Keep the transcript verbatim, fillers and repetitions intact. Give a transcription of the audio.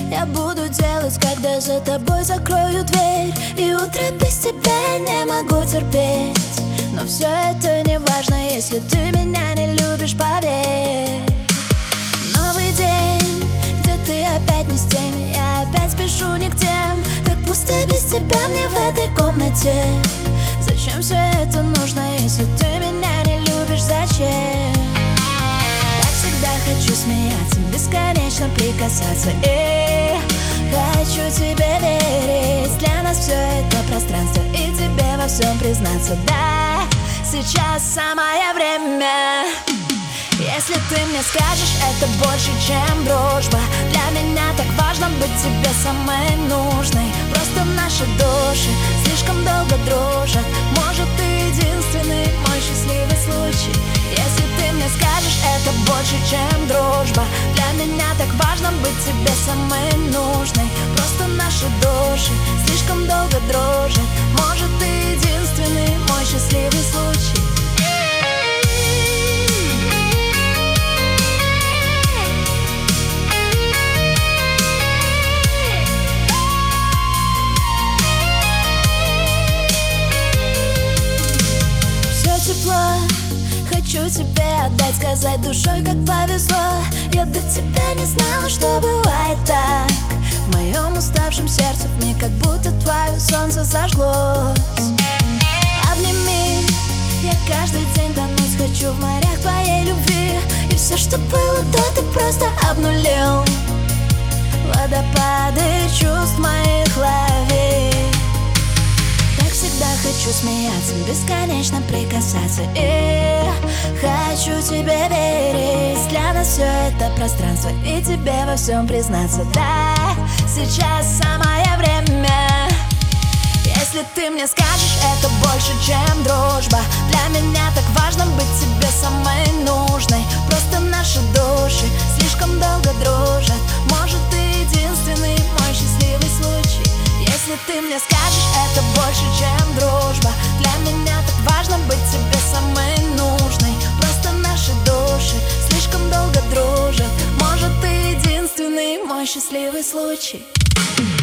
я буду делать, когда за тобой закрою дверь? И утро без тебя не могу терпеть. Но все это не важно, если ты меня не любишь, поверь. Новый день, где ты опять не с теми, я опять спешу не к тем. Как пусто без тебя мне в этой комнате. Зачем все это нужно, если ты меня не любишь, зачем? Так всегда хочу смеяться, бесконечно прикасаться. И хочу тебе верить, для нас все это пространство, и тебе во всем признаться. Да, сейчас самое время. Если ты мне скажешь, это больше, чем дружба. Для меня так важно быть тебе самой нужной. Просто наши души слишком долго дружат. Может, ты единственный мой счастливый случай. Если ты мне скажешь, это больше, чем дружба. Для меня так важно быть тебе самой нужной. Просто наши души слишком долго дружат. Может, ты единственный мой счастливый случай. Хочу тебе отдать, сказать душой, как повезло. Я до тебя не знала, что бывает так. В моем уставшем сердце вмиг как будто твое солнце зажглось. Обними, я каждый день тонуть хочу в морях твоей любви. И все, что было до, ты просто обнулил. Водопады чувств моих лови. Всегда хочу смеяться, бесконечно прикасаться. И хочу тебе верить, для нас все это пространство, и тебе во всем признаться. Да, сейчас самое время. Если ты мне скажешь, это больше, чем дружба. Для меня так важно быть тебе самой нужной. Просто наши души слишком долго дружат. Может, ты единственный мой счастливый случай. Если ты мне скажешь, это больше, чем дружба. Для меня так важно быть тебе самой нужной. Просто наши души слишком долго дружат. Может, ты единственный мой счастливый случай.